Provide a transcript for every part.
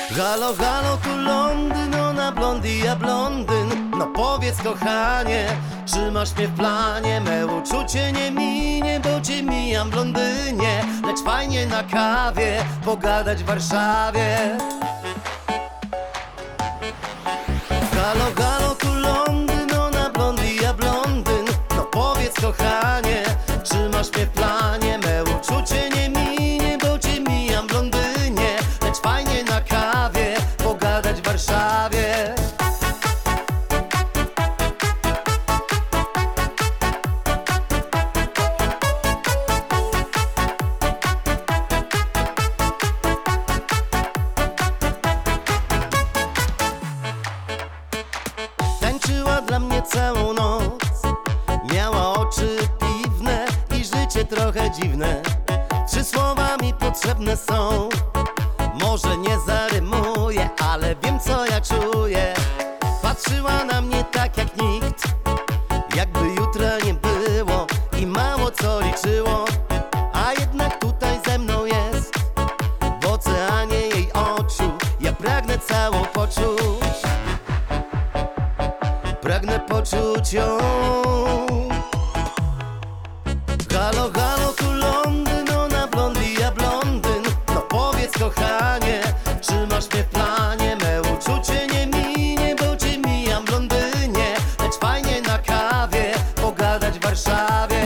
Halo, halo, tu Londyn, ona blondy, ja blondyn. No powiedz kochanie, czy masz mnie w planie? Me uczucie nie minie, bo cię mijam w Londynie. Lecz fajnie na kawie pogadać w Warszawie. Halo, halo, tu Londyn, ona blondy, ja blondyn. No powiedz kochanie, czy masz mnie w planie? Me uczucie nie minie, bo cię mijam w Londynie. Lecz fajnie na kawie pogadać w Warszawie. Tańczyła dla mnie całą noc, miała oczy piwne i życie trochę dziwne. 3 słowa mi potrzebne są, może nie zarymuję, ale wiem co ja czuję. Patrzyła na mnie tak jak nikt, jakby jutra nie było i mało co liczyło. A jednak tutaj ze mną jest, w oceanie jej oczu ja pragnę całą poczuć. Pragnę poczuć ją. Halo, halo, tu Londyn, ona blondy, ja blondyn. No powiedz kochanie, czy masz mnie w planie? Me uczucie nie minie, bo cię mijam w Londynie. Lecz fajnie na kawie pogadać w Warszawie.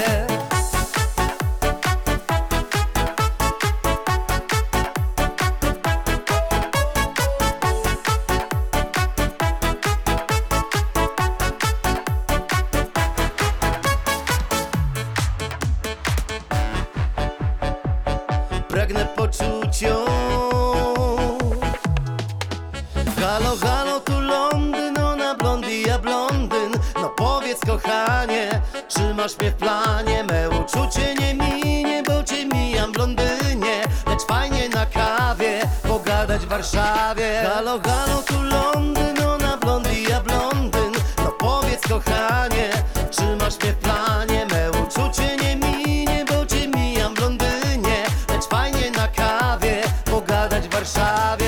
Pragnę poczuć ją. Halo, halo, tu Londyn, ona blondy, ja blondyn. No powiedz kochanie, czy masz mnie w planie? Me uczucie nie minie, bo cię mijam w Londynie. Lecz fajnie na kawie pogadać w Warszawie. Halo, halo, tu Londyn, ona blondy, ja blondyn. No powiedz kochanie, czy masz mnie w planie? Me uczucie nie minie, bo cię mijam w Londynie. Lecz fajnie na kawie pogadać w Warszawie.